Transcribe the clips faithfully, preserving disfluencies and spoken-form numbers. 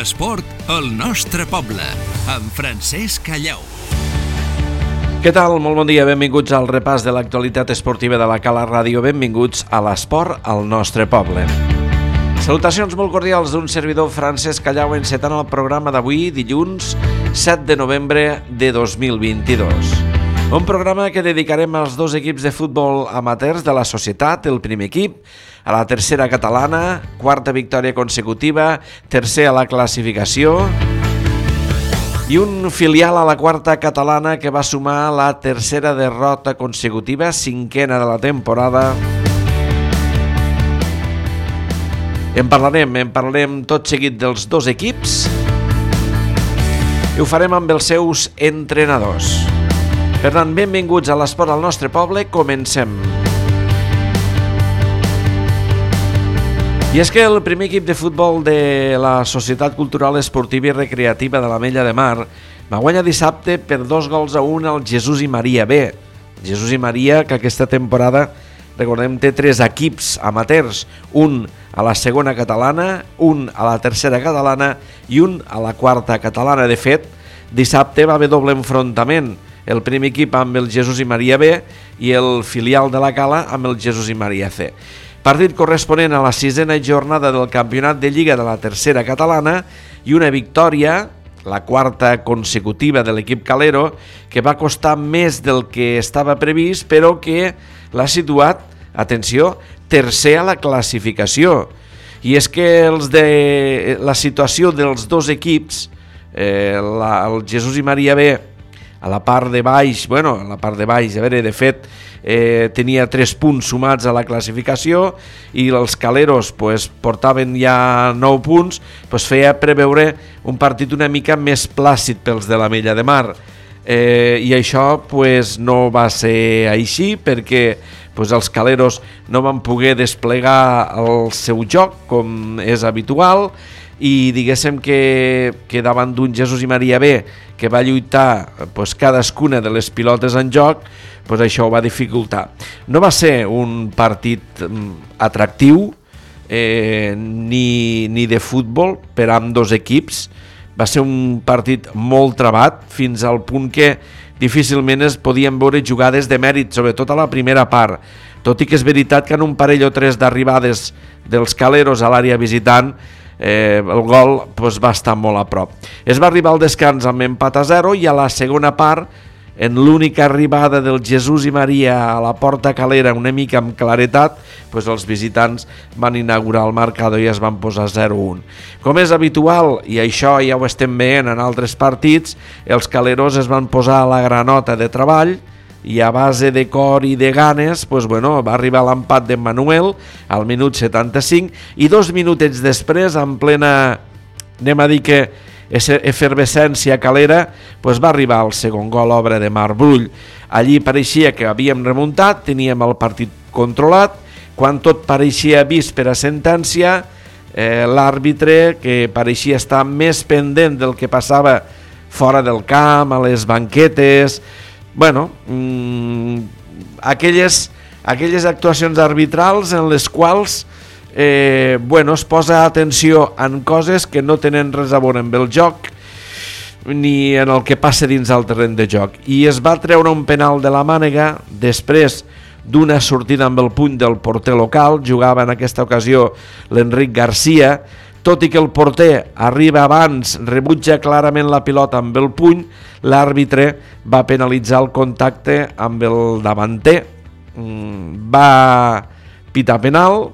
L'esport al nostre poble, amb Francesc Callau. Què tal? Molt bon dia, benvinguts al repàs de l'actualitat esportiva de la Cala Ràdio, benvinguts a l'esport al nostre poble. Salutacions molt cordials d'un servidor, Francesc Callau, encetant el programa d'avui, dilluns set de novembre de dos mil vint-i-dos. Un programa que dedicarem als dos equips de futbol amateurs de la societat, el primer equip, a la tercera catalana, quarta victòria consecutiva, tercer a la classificació, i un filial a la quarta catalana que va sumar la tercera derrota consecutiva, cinquena de la temporada. En parlarem, en parlarem tot seguit dels dos equips i ho farem amb els seus entrenadors. Per tant, benvinguts a l'esport al nostre poble, comencem. I és que el primer equip de futbol de la Societat Cultural Esportiva i Recreativa de l'Ametlla de Mar va guanyar dissabte per dos gols a un al Jesús i Maria B. Jesús i Maria, que aquesta temporada, recordem, té tres equips amateurs, un a la segona catalana, un a la tercera catalana i un a la quarta catalana. De fet, dissabte va haver doble enfrontament, el primer equip amb el Jesús i Maria B i el filial de la Cala amb el Jesús i Maria C. Partit corresponent a la sisena jornada del campionat de Lliga de la tercera catalana i una victòria, la quarta consecutiva de l'equip calero, que va costar més del que estava previst, però que l'ha situat, atenció, tercer a la classificació. I és que els de la situació dels dos equips, eh, la, el Jesús i Maria B, a la part de baix, bueno, a la part de baix, a veure, de fet, eh, tenia tres punts sumats a la classificació i els caleros pues, portaven ja nou punts, pues, feia preveure un partit una mica més plàcid pels de l'Ametlla de Mar. Eh, I això pues, no va ser així perquè pues, els caleros no van poder desplegar el seu joc com és habitual i diguéssim que, que davant d'un Jesús i Maria B que va lluitar pues, cadascuna de les pilotes en joc, pues, això ho va dificultar. No va ser un partit atractiu eh, ni, ni de futbol per a ambdós equips. Va ser un partit molt trabat fins al punt que difícilment es podien veure jugades de mèrit, sobretot a la primera part. Tot i que és veritat que en un parell o tres d'arribades dels caleros a l'àrea visitant Eh, el gol pues, va estar molt a prop. Es va arribar al descans amb empat a zero i a la segona part, en l'única arribada del Jesús i Maria a la porta calera una mica amb claretat, pues, els visitants van inaugurar el marcador i es van posar zero a un. Com és habitual, i això ja ho estem veient en altres partits, els caleros es van posar a la granota de treball i a base de cor i de ganes pues, bueno, va arribar l'empat de Manuel al minut setanta-cinc i dos minutets després, en plena, anem a dir que efervescència calera, pues, va arribar el segon gol, obra de Marc Brull. Allí pareixia que havíem remuntat, teníem el partit controlat, quan tot pareixia vist per a sentència, eh, l'àrbitre, que pareixia estar més pendent del que passava fora del camp, a les banquetes, bueno, mmm, aquelles, aquelles actuacions arbitrals en les quals eh, bueno, es posa atenció en coses que no tenen res a veure amb el joc ni en el que passa dins el terreny de joc. I es va treure un penal de la mànega després d'una sortida amb el puny del porter local, jugava en aquesta ocasió l'Enric Garcia. Tot i que el porter arriba abans, rebutja clarament la pilota amb el puny, l'àrbitre va penalitzar el contacte amb el davanter, va pitar penal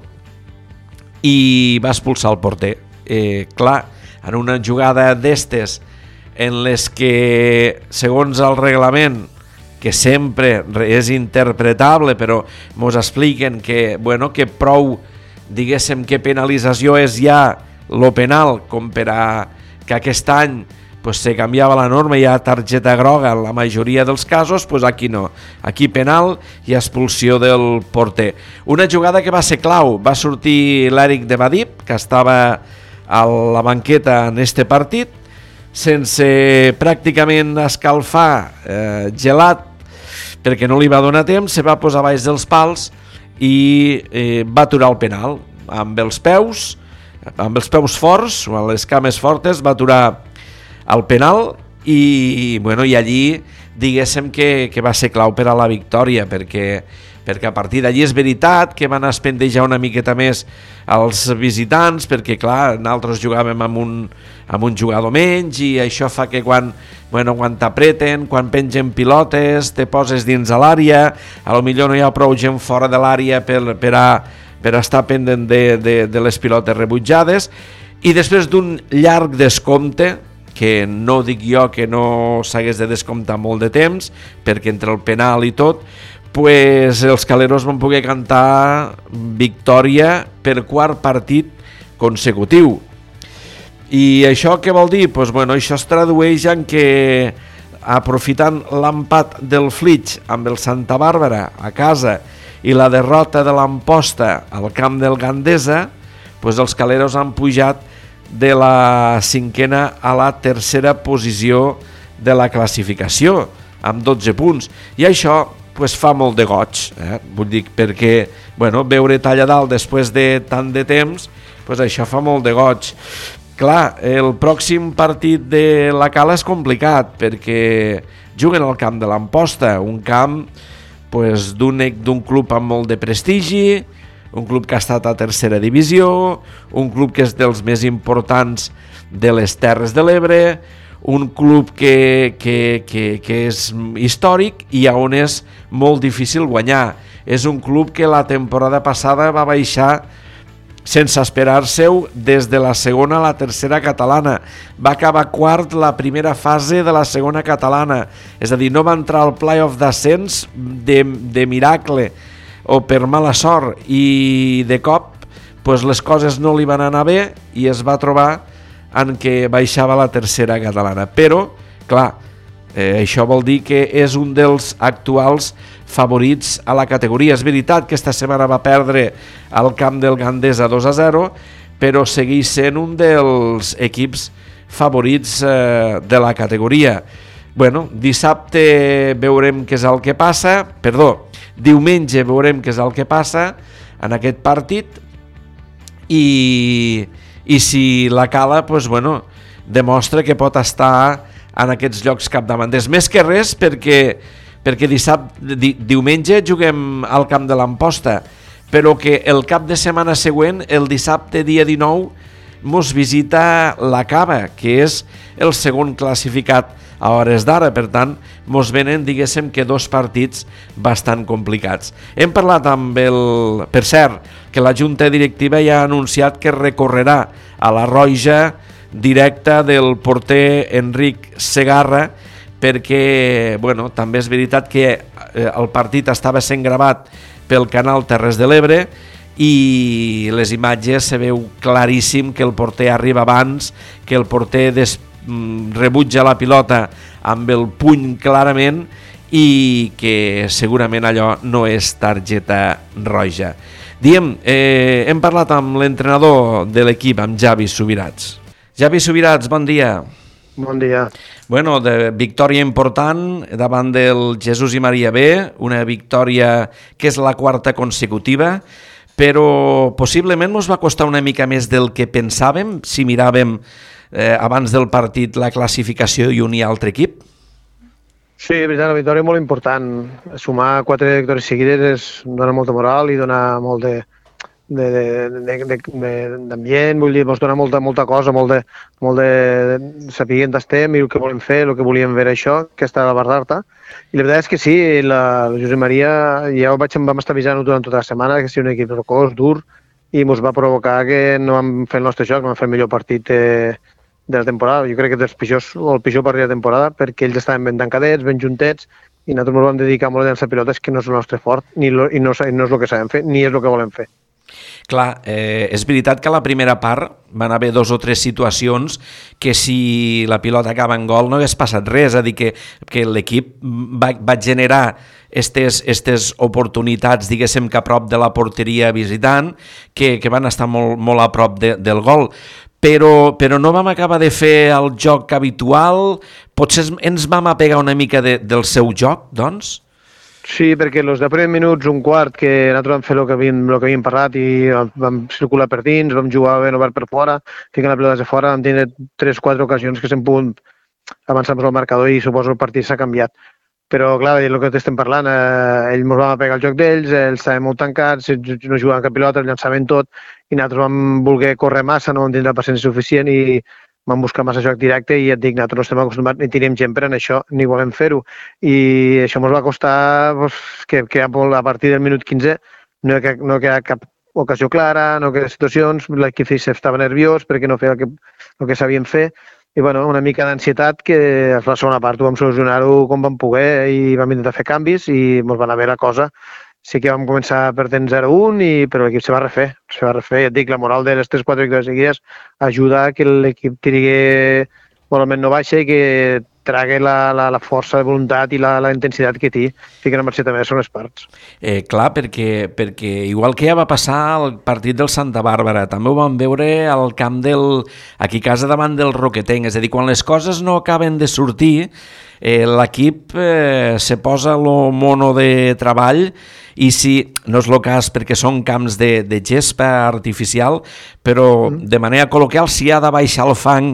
i va expulsar el porter. Eh, clar, en una jugada d'estes en les que, segons el reglament, que sempre és interpretable, però mos expliquen que, bueno, que prou, diguéssim, que penalització és ja lo penal, com per a que aquest any pues, se canviava la norma i hi ha targeta groga en la majoria dels casos, pues aquí no. Aquí penal i expulsió del porter. Una jugada que va ser clau, va sortir l'Eric de Badip, que estava a la banqueta en este partit, sense pràcticament escalfar, eh, gelat, perquè no li va donar temps, se va posar baix dels pals i eh, va aturar el penal amb els peus. amb els peus forts, o amb les cames fortes, va aturar el penal i, bueno, i allí diguéssim que, que va ser clau per a la victòria, perquè, perquè a partir d'allí és veritat que van espendejar una miqueta més als visitants, perquè clar, nosaltres jugàvem amb un, amb un jugador menys i això fa que quan, bueno, quan t'apreten, quan pengen pilotes, te poses dins a l'àrea, a lo millor no hi ha prou gent fora de l'àrea per, per, a, per a estar pendent de, de, de les pilotes rebutjades, i després d'un llarg descompte, que no dic jo que no s'hagués de descomptar molt de temps, perquè entre el penal i tot, pues els caleros van poder cantar victòria per quart partit consecutiu. I això què vol dir? Pues, bueno, això es tradueix en que, aprofitant l'empat del Flix amb el Santa Bàrbara a casa i la derrota de l'Amposta al camp del Gandesa, pues els caleros han pujat de la cinquena a la tercera posició de la classificació, amb dotze punts. I això pues, fa molt de goig, eh? Vull dir, perquè bueno, veure talla dalt després de tant de temps, pues, això fa molt de goig. Clar, el pròxim partit de la Cala és complicat, perquè juguen al camp de l'Amposta, un camp pues, d'un d'un club amb molt de prestigi, un club que ha estat a tercera divisió, un club que és dels més importants de les Terres de l'Ebre, un club que, que, que, que és històric i on és molt difícil guanyar. És un club que la temporada passada va baixar sense esperar-se-ho des de la segona a la tercera catalana. Va acabar quart la primera fase de la segona catalana, és a dir, no va entrar al play-off d'ascens de, de miracle o per mala sort, i de cop pues, les coses no li van anar bé i es va trobar en què baixava la tercera catalana. Però, clar, eh, això vol dir que és un dels actuals favorits a la categoria. És veritat que esta setmana va perdre al camp del Gandesa dos a zero, però segueix sent un dels equips favorits eh, de la categoria. Bueno, dissabte veurem què és el que passa, perdó, diumenge veurem què és el que passa en aquest partit i, i si la Cala pues, bueno, demostra que pot estar en aquests llocs capdavanters. Més que res perquè, perquè dissabte, di, diumenge juguem al camp de l'Amposta, però que el cap de setmana següent, el dissabte dia dinou, mos visita la Cava, que és el segon classificat a hores d'ara, per tant, mos venen, diguéssim, que dos partits bastant complicats. Hem parlat amb el... Per cert, que la Junta Directiva ja ha anunciat que recorrerà a la roja directa del porter Enric Segarra, perquè, bueno, també és veritat que el partit estava sent gravat pel canal Terres de l'Ebre i les imatges se veu claríssim que el porter arriba abans, que el porter des rebutja la pilota amb el puny clarament i que segurament allò no és targeta roja. Diem, eh, hem parlat amb l'entrenador de l'equip, amb Javi Subirats. Javi Subirats, bon dia. Bon dia. Bueno, de victòria important davant del Jesús i Maria B, una victòria que és la quarta consecutiva, però possiblement ens va costar una mica més del que pensàvem si miràvem eh, abans del partit la classificació i un i altre equip. Sí, és veritat, una victòria molt important. Sumar quatre victòries seguides és, dona molta moral i dona molt de, de, de, de, de, de, d'ambient, vull dir, ens dona molta, molta cosa, molt de, molt de, de saber on estem i el que volem fer, el que volíem veure això, que està a la Bardarta. I la veritat és que sí, la, la Josep Maria, ja ho vaig, vam estar avisant durant tota la setmana, que sigui un equip rocós, dur, i ens va provocar que no vam fer el nostre joc, no vam fer el millor partit eh, de la temporada. Jo crec que és el pitjor, el pitjor partit de la temporada, perquè ells estaven ben tancadets, ben juntets, i nosaltres ens vam dedicar molt a llançar pilotes, que no és el nostre fort, ni lo, i no, no és el que sabem fer, ni és el que volem fer. Clar, eh, és veritat que a la primera part van haver dos o tres situacions que si la pilota acaba en gol no hagués passat res, és a dir, que, que l'equip va, va generar estes, estes oportunitats, diguéssim, que a prop de la porteria visitant, que, que van estar molt, molt a prop de, del gol. Però, però no vam acabar de fer el joc habitual, potser ens vam apegar una mica de, del seu joc, doncs? Sí, perquè els de primers minuts, un quart, que nosaltres vam fer el que havíem, el que havíem parlat i vam circular per dins, vam jugar ben obert per fora, ficant la pilota de fora, vam tenir tres o quatre ocasions que s'han pogut avançar amb el marcador i suposo el partit s'ha canviat. Però, clar, el que t'estem parlant, eh, ells ens van pegar el joc d'ells, ells estaven molt tancats, no jugaven cap pilota, llançaven tot, i nosaltres vam voler córrer massa, no vam tindre la paciència suficient i vam buscar massa joc directe i et dic, nosaltres no estem acostumats ni tenim gent per en això, ni volem fer-ho. I això ens va costar pues, que, que a partir del minut quinze no hi ha, no hi ha cap ocasió clara, no hi ha situacions, l'equip estava nerviós perquè no feia el que, el que sabien fer, i bueno, una mica d'ansietat que a la segona part ho vam solucionar-ho com vam poder i vam intentar fer canvis i ens va anar bé la cosa. Sí que vam començar perdent zero a un, i, però l'equip se va refer, se va refer. Ja et dic, la moral de les tres o quatre victòries seguides ajuda a que l'equip tirigui moralment no baixa i que tragui la, la, la força de voluntat i la, la intensitat que té, fiquen a marxa també són les parts. Eh, clar, perquè, perquè igual que ja va passar al partit del Santa Bàrbara, també ho vam veure al camp del... aquí a casa davant del Roquetenc, és a dir, quan les coses no acaben de sortir, eh, l'equip eh, se posa el mono de treball i si, no és el cas perquè són camps de, de gespa artificial, però mm. de manera col·loquial, si ha de baixar el fang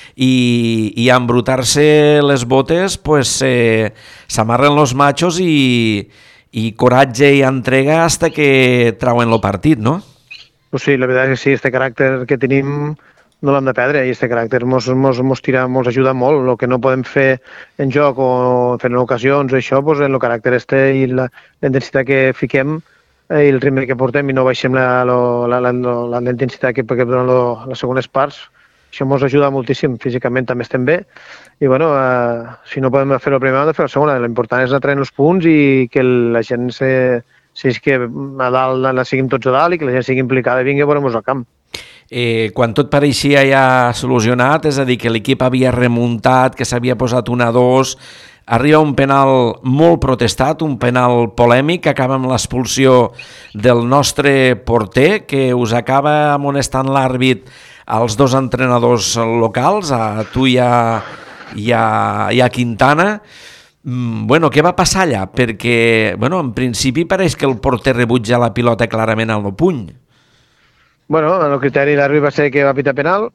i, i embrutar-se les botes, pues eh, s'amarren los machos i, i coratge i entrega hasta que trauen el partit, no? Pues sí, la veritat és que sí, este caràcter que tenim no l'hem de perdre i este caràcter mos, mos, mos, tira, mos ajuda molt. El que no podem fer en joc o fer en ocasions o això, pues, en el caràcter este i la, la intensitat que fiquem eh, i el ritme que portem i no baixem la, la, la, la, la, la intensitat que, que donen lo, les segones parts. Això ens ajuda moltíssim, físicament també estem bé i bueno, eh, si no podem fer la primera, hem de fer la segona. L'important és anar traient els punts i que la gent se, si és que a dalt la siguin tots a dalt i que la gent sigui implicada i vingui a veure-nos al camp. Eh, quan tot pareixia ja solucionat, és a dir, que l'equip havia remuntat, que s'havia posat un a dos, arriba un penal molt protestat, un penal polèmic, que acaba amb l'expulsió del nostre porter, que us acaba amonestant l'àrbit als dos entrenadors locals, a tu i a, i a, i a Quintana. Bueno, què va passar allà? Perquè, bueno, en principi pareix que el porter rebutja la pilota clarament al puny. Bueno, el criteri l'àrbit va ser que va pitar penal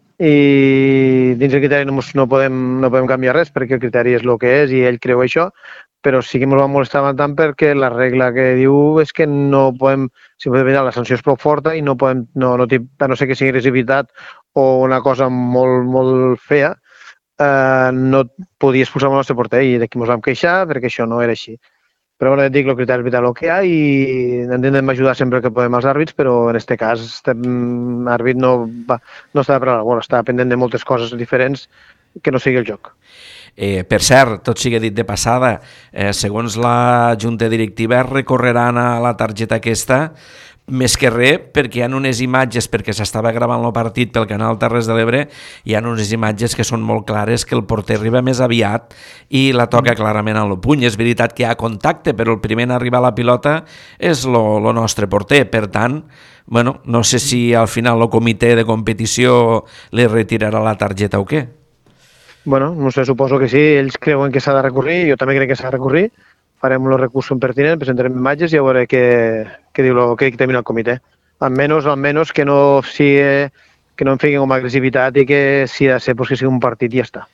i dins del criteri no, no, podem, no podem canviar res perquè el criteri és el que és i ell creu això, però sí que ens va molestar tant perquè la regla que diu és que no podem, si podem mirar, la sanció és prou forta i no podem, no, no, a no ser que sigui agressivitat o una cosa molt, molt fea, eh, no podia expulsar el nostre porter i d'aquí ens vam queixar perquè això no era així. Però bueno, et dic, el criteri vital el que hi ha i intentem ajudar sempre que podem als àrbits, però en aquest cas l'àrbit no, no està per la bola, està pendent de moltes coses diferents que no sigui el joc. Eh, per cert, tot sigui dit de passada, eh, segons la Junta Directiva recorreran a la targeta aquesta més que res perquè hi ha unes imatges, perquè s'estava gravant el partit pel canal Terres de l'Ebre, hi ha unes imatges que són molt clares que el porter arriba més aviat i la toca clarament al puny. És veritat que hi ha contacte, però el primer en arribar a la pilota és el nostre porter. Per tant, bueno, no sé si al final el comitè de competició li retirarà la targeta o què. Bueno, no sé, suposo que sí. Ells creuen que s'ha de recurrir, jo també crec que s'ha de recurrir. Farem els recursos pertinents, presentarem imatges i a veure què, què diu el, què dictamina el comitè. Almenys, almenys que no sigui, que no em fiquin com agressivitat i que si ha de ser, pues que sigui un partit i ja està.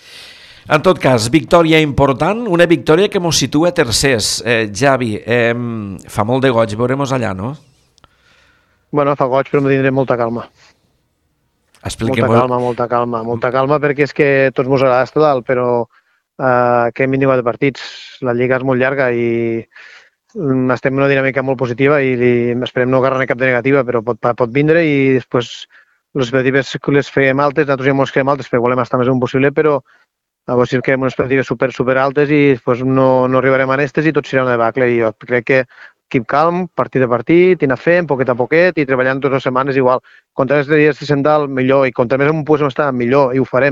En tot cas, victòria important, una victòria que mos situa tercers. Eh, Javi, eh, fa molt de goig, veurem-nos allà, no? Bueno, fa goig, però em tindré molta calma. Expliquem... Molta calma, molta calma, molta calma, perquè és que tots mos agrada estar dalt, però Uh, que hem vingut de partits. La lliga és molt llarga i estem en una dinàmica molt positiva i esperem no agarrar cap de negativa, però pot, pot vindre i després les expectatives les fem altes, nosaltres ja ens quedem altes perquè volem estar més un possible, però a veure si quedem unes expectatives super, super altes i després no, no arribarem a aquestes i tot serà una debacle. I jo crec que equip calm, partit a partit, i anar fent poquet a poquet i treballant totes les setmanes igual. Contra els dies de Sendal, millor, i contra més en poguéssim estar, millor, i ho farem.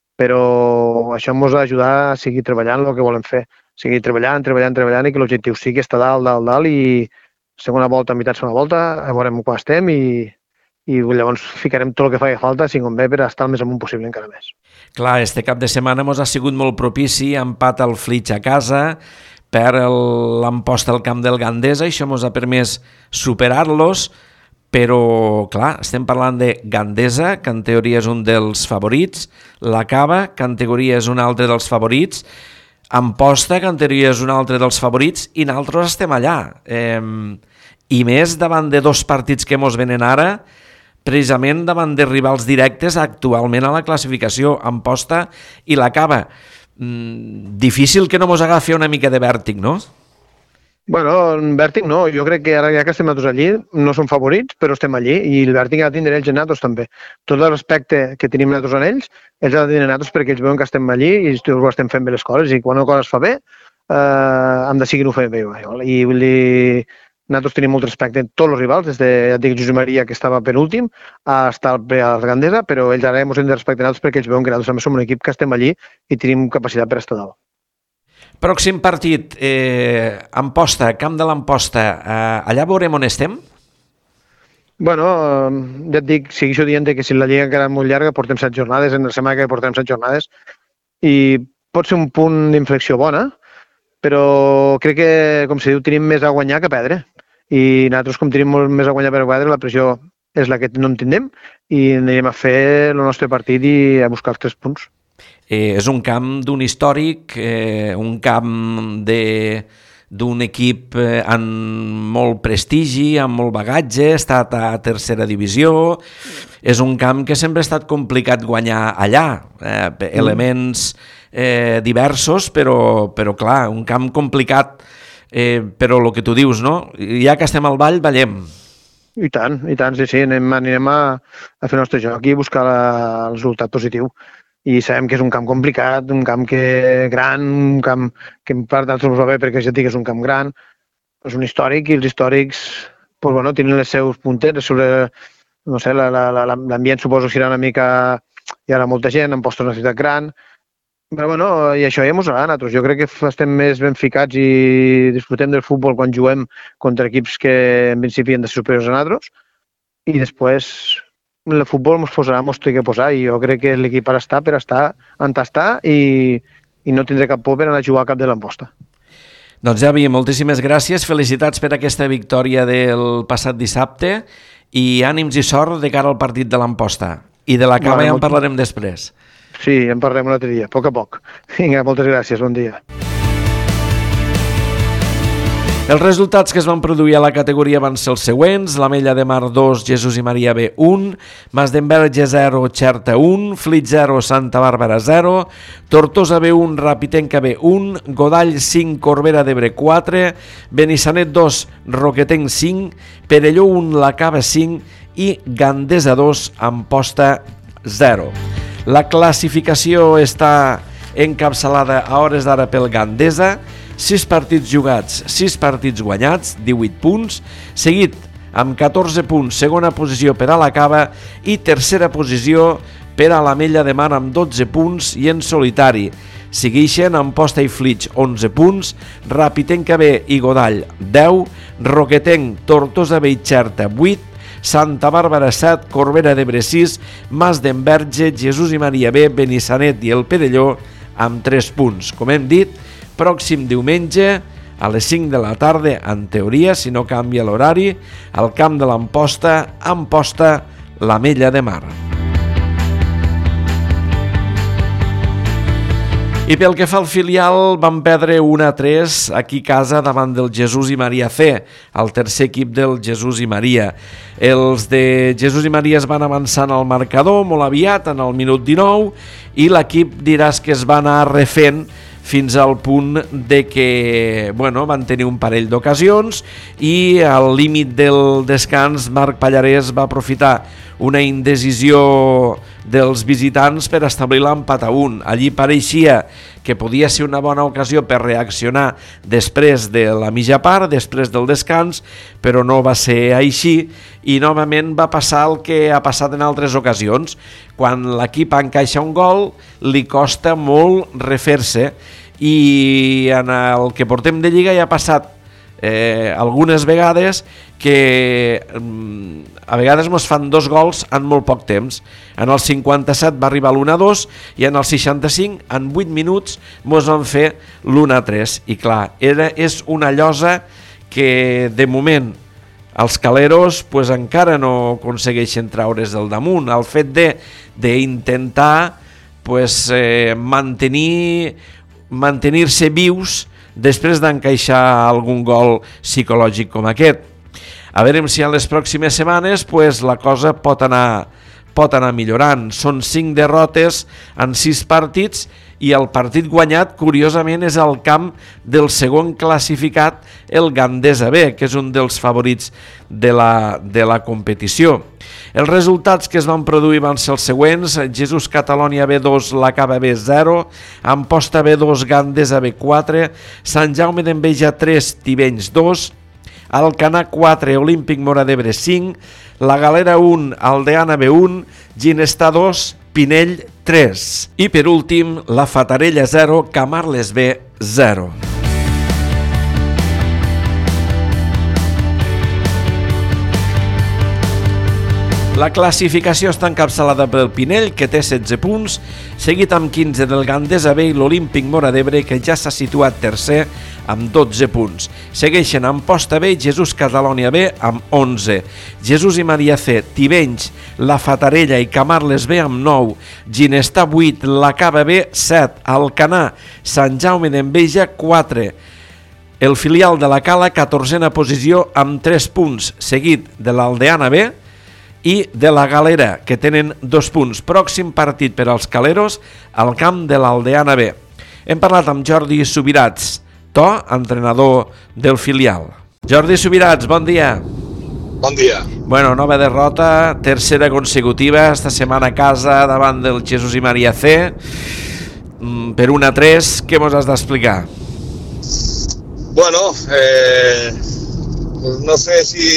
Però això ens ha d'ajudar a seguir treballant el que volem fer. Seguir treballant, treballant, treballant i que l'objectiu sigui estar dalt, dalt, dalt i segona volta, meitat segona volta, veurem quan estem i, i llavors ficarem tot el que faci falta, si convé, per estar el més amunt possible encara més. Clar, este cap de setmana mos ha sigut molt propici, empat al Flix a casa, per l'Amposta al camp del Gandesa, això ens ha permès superar-los, però, clar, estem parlant de Gandesa, que en teoria és un dels favorits, la Cava, que en teoria és un altre dels favorits, Amposta, que en teoria és un altre dels favorits, i nosaltres estem allà. Eh, I més davant de dos partits que mos venen ara, precisament davant de rivals directes actualment a la classificació, Amposta i la Cava. Mm, difícil que no mos agafi una mica de vèrtic, no? Bueno, vèrtic no, jo crec que ara ja que estem nosaltres allí, no som favorits, però estem allí, i el vèrtic ha de tindre ells en nosaltres també. Tot el respecte que tenim nosaltres en ells, ells han de tindre nosaltres perquè ells veuen que estem allí i ho estem fent bé les coses, i quan una cosa es fa bé, eh, hem de seguir-ho fent bé. I vull dir, nosaltres tenim molt respecte en tots els rivals, des de, ja dic, Josep Maria, que estava penúltim, a estar a la Gandesa, però ells ara ens hem de respectar nosaltres perquè ells veuen que nosaltres també som un equip que estem allí i tenim capacitat per estar dalt. Pròxim partit, eh, Amposta, Camp de l'Amposta, eh, allà veurem on estem? Bueno, ja et dic, segueixo dient que si la lliga encara és molt llarga, portem set jornades, en la setmana que portem set jornades, i pot ser un punt d'inflexió bona, però crec que, com se diu, tenim més a guanyar que a perdre. I nosaltres, com tenim molt més a guanyar per a perdre, la pressió és la que no en tindrem i anirem a fer el nostre partit i a buscar els tres punts. Eh, és un camp d'un històric, eh, un camp de, d'un equip eh, amb molt prestigi, amb molt bagatge, ha estat a tercera divisió, és un camp que sempre ha estat complicat guanyar allà, eh, elements eh, diversos, però, però clar, un camp complicat, eh, però el que tu dius, no? Ja que estem al ball, ballem. I tant, i tant, sí, sí, anem, anirem a, a fer el nostre joc i a buscar la, el resultat positiu. I sabem que és un camp complicat, un camp que gran, un camp que en part d'altres ens va bé perquè ja et dic que és un camp gran, és un històric i els històrics pues, bueno, tenen les seus puntets, sobre, no sé, l'ambient suposo que serà una mica, hi ha molta gent, Amposta és una ciutat gran, però bueno, i això ja ens agrada a nosaltres. Jo crec que estem més ben ficats i disfrutem del futbol quan juguem contra equips que en principi han de ser superiors a nosaltres i després el futbol ens posarà, ens té que posar, i jo crec que l'equip ara està per estar, on està, i, i no tindré cap por per anar a jugar a cap de l'Amposta. Doncs Javi, moltíssimes gràcies, felicitats per aquesta victòria del passat dissabte i ànims i sort de cara al partit de l'Amposta. I de la Cava vale, ja en molt... parlarem després. Sí, en parlarem un altre dia, a poc a poc. Vinga, moltes gràcies, bon dia. Els resultats que es van produir a la categoria van ser els següents: l'Ametlla de Mar dos, Jesús i Maria B un, Mas d'Enverge zero, Xerta un, Flit zero, Santa Bàrbara zero, Tortosa B un, Rapitenca B un, Godall cinc, Corbera d'Ebre quatre, Benissanet dos, Roquetenc cinc, Perelló un, La Cava cinc i Gandesa dos, Amposta zero. La classificació està encapçalada a hores d'ara pel Gandesa, sis partits jugats, sis partits guanyats, divuit punts, seguit amb catorze punts, segona posició per a la Cava i tercera posició per a l'Ametlla de Mar amb dotze punts i en solitari. Segueixen Amposta i Flix onze punts, Rapitenca B i Godall deu, Roquetenc, Tortosa B i Xerta vuit, Santa Bàrbara set, Corbera d'Ebre sis, Mas d'Enverge, Jesús i Maria B, Benissanet i el Perelló amb tres punts. Com hem dit, pròxim diumenge a les cinc de la tarda, en teoria, si no canvia l'horari, al camp de l'Amposta, Amposta, l'Ametlla de Mar. I pel que fa al filial, van perdre un a tres aquí a casa davant del Jesús i Maria C, el tercer equip del Jesús i Maria. Els de Jesús i Maria es van avançant al marcador molt aviat, en el minut dinou, i l'equip diràs que es va anar refent fins al punt de que bueno, van tenir un parell d'ocasions i al límit del descans Marc Pallarès va aprofitar una indecisió dels visitants per establir l'empat a un. Allí pareixia que podia ser una bona ocasió per reaccionar després de la mitja part, després del descans, però no va ser així i novament va passar el que ha passat en altres ocasions. Quan l'equip encaixa un gol, li costa molt refer-se i en el que portem de Lliga ja ha passat eh, algunes vegades que mm, a vegades mos fan dos gols en molt poc temps. En el cinquanta-set va arribar l'u a dos i en el seixanta-cinc, en vuit minuts, mos van fer l'u a tres. I clar, era, és una llosa que de moment els caleros pues, encara no aconsegueixen traure's del damunt. El fet d'intentar pues, eh, mantenir mantenir-se vius després d'encaixar algun gol psicològic com aquest. A veure si en les pròximes setmanes pues, la cosa pot anar, pot anar millorant. Són cinc derrotes en sis partits i el partit guanyat, curiosament, és al camp del segon classificat, el Gandesa B, que és un dels favorits de la, de la competició. Els resultats que es van produir van ser els següents: Jesús Catalònia B dos, l'Acaba B zero, Amposta B dos, Gandesa B quatre, Sant Jaume d'Enveja tres, Tivenys dos, Alcanar quatre, Olímpic Móra d'Ebre cinc, La Galera un, Aldeana B un, Ginestar dos, Pinell tres. I per últim, la Fatarella zero, Camarles B zero. La classificació està encapçalada pel Pinell, que té setze punts, seguit amb quinze del Gandesa B i l'Olímpic Móra d'Ebre, que ja s'ha situat tercer amb dotze punts. Segueixen Amposta B i Jesús Catalònia B amb onze. Jesús i Maria C, Tivenys, la Fatarella i Camarles B amb nou. Ginestar vuit, l'Acaba B set, Alcanar, Sant Jaume d'Enveja quatre. El filial de la Cala, catorzena posició amb tres punts, seguit de l'Aldeana B i de la Galera, que tenen dos punts. Pròxim partit per als caleros al camp de l'Aldeana B. Hem parlat amb Jordi Subirats, To, entrenador del filial. Jordi Subirats, bon dia. Bon dia. Bueno, nova derrota, tercera consecutiva, esta setmana a casa davant del Jesús i Maria C. Per un a tres, què mos has d'explicar? Bueno, eh, no sé si...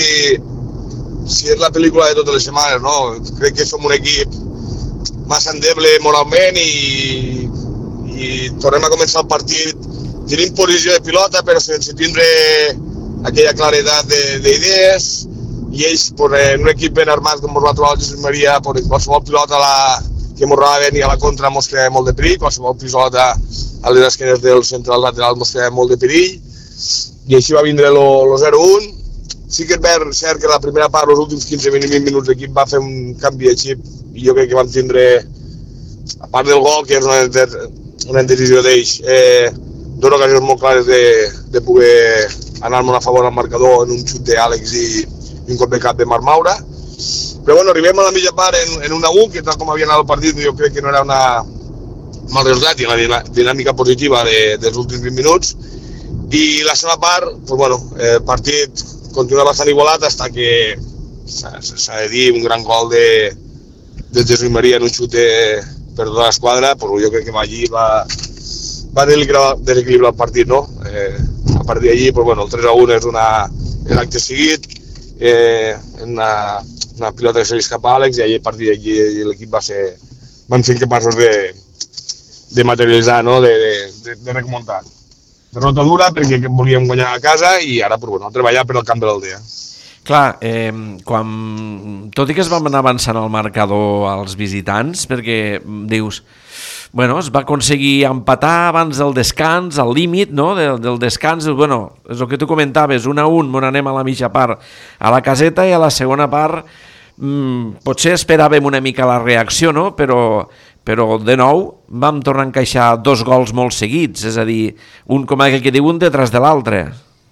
si és la pel·lícula de totes les setmanes, no? Crec que som un equip massa endeble moralment i, i tornem a començar el partit tenint posició de pilota però sense tindre aquella claredat d'idees i ells, pues, en un equip ben armat com ens va trobar el Jesús Maria, pues, qualsevol pilota la, que ens robaven i a la contra ens creava molt de perill, qualsevol pilota a les esquenes del central lateral ens creava molt de perill i així va vindre el zero un. Sí que és cert que la primera part, els últims quinze a vint minuts l'equip va fer un canvi de xip i jo crec que vam tindre, a part del gol, que és una, una indecisió d'ells, eh, dues ocasions molt clares de, de poder anar-me'n a favor al marcador en un xut d'Àlex i, i un cop de cap de Marc Maura. Però bueno, arribem a la mitja part en, en un a u, que tal com havia anat el partit jo crec que no era una mal resultat i una dinàmica positiva de, dels últims vint minuts. I la segona part, pues bueno, el partit continua bastant igualat fins que s'ha de dir un gran gol de, de Jesús Maria en un xut per tota l'esquadra, però jo crec que va allí va, va desequilibrar el partit, no? Eh, a partir d'allí, pues bueno, el tres a un és una, un acte seguit, eh, una, una pilota que se li escapa a Àlex i allí, a partir d'allí l'equip va ser, van ser capaços de, de materialitzar, no? de, de, de remuntar. Derrota dura perquè volíem guanyar a casa i ara pues, bueno, treballar per al camp de l'Aldea. Clar, eh, quan, tot i que es van anar avançant al marcador als visitants, perquè dius, bueno, es va aconseguir empatar abans del descans, al límit, no?, del, del descans, bueno, és el que tu comentaves, un a un, on anem a la mitja part a la caseta i a la segona part mm, potser esperàvem una mica la reacció, no?, però... però de nou vam tornar a encaixar dos gols molt seguits, és a dir, un com aquell que diu un detrás de l'altre.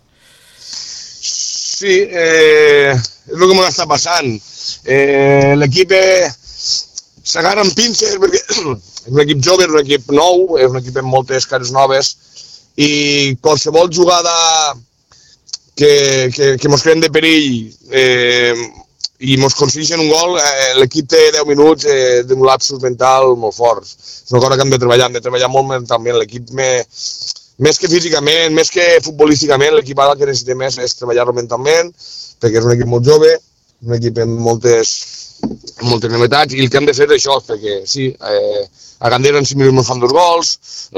Sí, eh, és el que m'ha estat passant. Eh, l'equip eh, s'agarra amb pinces perquè és un equip jove, és un equip nou, és un equip amb moltes cares noves i qualsevol jugada que, que, que mos creen de perill eh, i mos aconsegueixen un gol, eh, l'equip té deu minuts eh, d'un lapsus mental molt fort. És una cosa que hem de treballar, hem de treballar molt mentalment. L'equip me, més que físicament, més que futbolísticament, l'equip ara el que necessita més és treballar-lo mentalment, perquè és un equip molt jove, un equip amb moltes, amb moltes novetats, i el que hem de fer és això, perquè sí, eh, a Gandera en cinc minuts ens fan dos gols,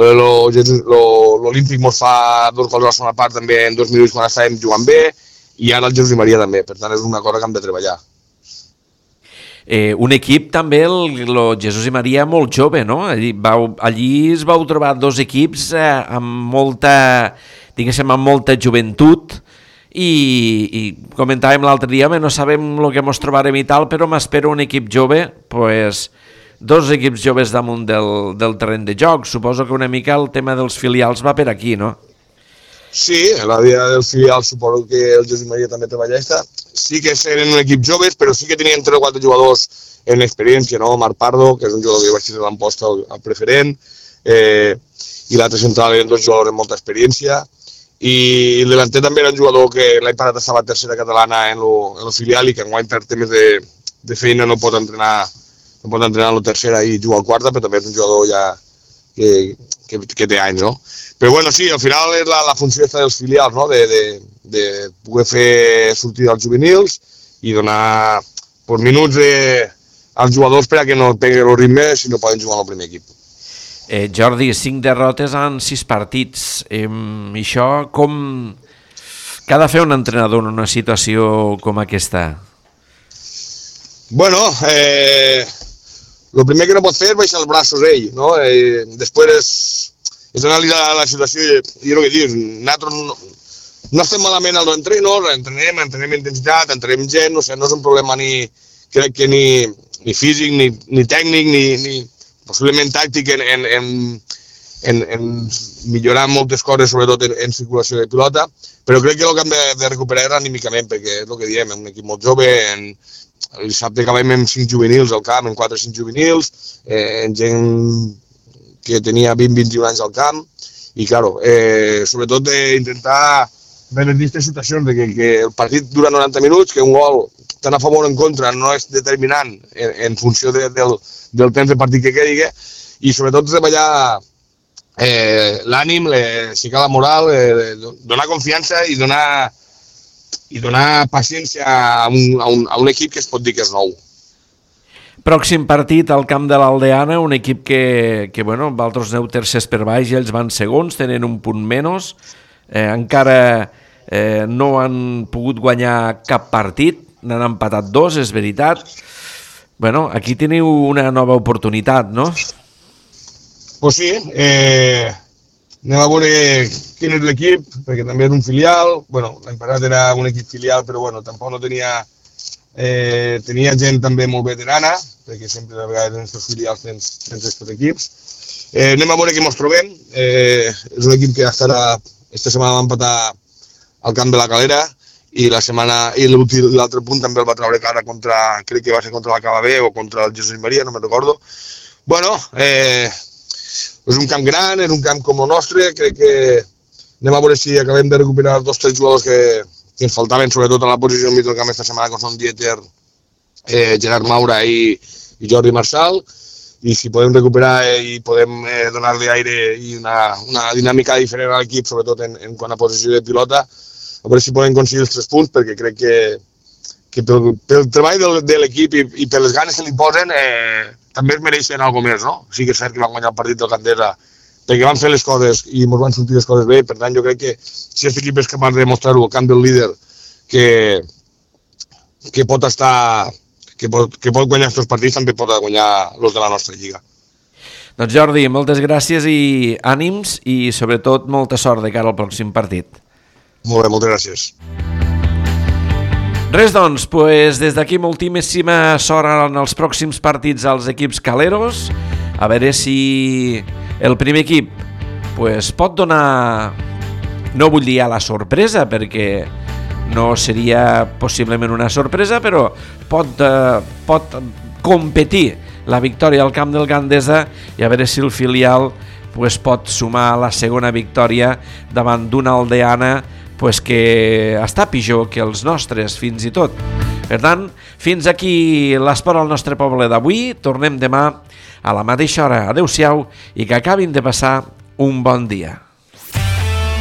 l'Olímpic ens fa dos gols a la segona part també en dos minuts quan estàvem jugant bé, i ara el Jesús i Maria també, per tant és una cosa que hem de treballar. Eh, un equip també, el, el Jesús i Maria, molt jove, no? Allí, vau, allí es vau trobar dos equips eh, amb molta, diguéssim, amb molta joventut, i, i comentàvem l'altre dia, no sabem el que ens trobarem i tal, però m'espero un equip jove, pues, dos equips joves damunt del, del terreny de joc. Suposo que una mica el tema dels filials va per aquí, no? Sí, a la dia del filial suposo que el Jesús Maria també treballa esta. Sí que eren un equip joves, però sí que tenien tres o quatre jugadors en experiència, no? Marc Pardo, que és un jugador que vaig tenir l'emposta al preferent, eh, i l'altre central eren dos jugadors amb molta experiència, i el delanter també era un jugador que l'any passat estava a tercera catalana en el filial i que enguany per temes de, de feina no pot entrenar no pot entrenar en la tercera i jugar al quarta, però també és un jugador ja que, que, que té anys, no? Però bueno, sí, al final és la, la funció dels filials, no? De, de, de poder fer sortir als juvenils i donar pues, minuts de, als jugadors per a que no pegui el ritme si no poden jugar al primer equip. Eh, Jordi, cinc derrotes en sis partits. Eh, això com... Què ha de fer un entrenador en una situació com aquesta? Bueno, eh, el primer que no pot fer és baixar els braços ell, no? Eh, després és, és analitzar la situació i, i el que dius, nosaltres no, no estem malament als entrenos, entrenem, entrenem intensitat, entrenem gent, no sé, no és un problema ni, crec que ni, ni físic, ni, ni tècnic, ni, ni possiblement tàctic en, en, en, en, en millorar moltes coses, sobretot en, en circulació de pilota, però crec que el que hem de, de recuperar és anímicament, perquè és el que diem, és un equip molt jove, en, el dissabte acabem amb cinc juvenils al camp, en quatre o cinc juvenils, eh, en gent que tenia vint o vint i un anys al camp, i claro, eh, sobretot d'intentar veure aquestes situacions de que, que el partit dura noranta minuts, que un gol tant a favor o en contra no és determinant en, en funció de, del, del temps de partit que quedi, i sobretot treballar eh, l'ànim, aixecar la moral, eh, donar confiança i donar, i donar paciència a un, a, un, a un equip que es pot dir que és nou. Pròxim partit al camp de l'Aldeana, un equip que, que bueno, vosaltres aneu tercers per baix i ells van segons, tenen un punt menys, eh, encara eh, no han pogut guanyar cap partit, n'han empatat dos, és veritat. Bueno, aquí teniu una nova oportunitat, no? Pues sí, eh, anem a veure quin és l'equip, perquè també és un filial. Bueno, l'any passat era un equip filial, però bueno, tampoc no tenia... Eh, tenia gent també molt veterana, perquè sempre de vegades en aquests filials tens, tens aquests equips. Eh, anem a veure què ens trobem. Eh, és un equip que estarà, esta setmana va empatar al camp de la Calera, i la setmana i l'altre punt també el va treure cara contra, crec que va ser contra la Cava B o contra el Jesús i Maria, no me'n recordo. Bueno, eh, és un camp gran, és un camp com el nostre, crec que anem a veure si acabem de recuperar els dos o tres jugadors que, que ens faltaven, sobretot a la posició del mig del camp esta setmana, com són Dieter, eh, Gerard Maura i, i Jordi Marçal, i si podem recuperar eh, i podem eh, donar-li aire i una, una dinàmica diferent a l'equip, sobretot en, en quant a posició de pilota, a veure si podem aconseguir els tres punts, perquè crec que, que pel, pel treball de, de l'equip i, i per les ganes que li posen eh, també es mereixen alguna més, no? Sí que és cert que van guanyar el partit del Gandesa perquè van fer les coses i ens van sortir les coses bé, per tant jo crec que si aquest equip és capaç de demostrar-ho al camp del líder que, que pot estar que pot, que pot guanyar aquests partits, també pot guanyar els de la nostra lliga. Doncs Jordi, moltes gràcies i ànims i sobretot molta sort de cara al pròxim partit. Molt bé, moltes gràcies. Res, doncs, pues, des d'aquí moltíssima sort en els pròxims partits als equips caleros, a veure si el primer equip pues, pot donar, no vull dir a la sorpresa, perquè no seria possiblement una sorpresa, però pot, eh, pot competir la victòria al camp del Gandesa i a veure si el filial pues, pot sumar la segona victòria davant d'una Aldeana pues, que està pitjor que els nostres, fins i tot. Per tant, fins aquí l'esport al nostre poble d'avui. Tornem demà a la mateixa hora. Adéu-siau i que acabin de passar un bon dia.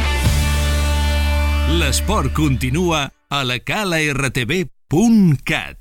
L'esport continua a la cala r t v punt cat.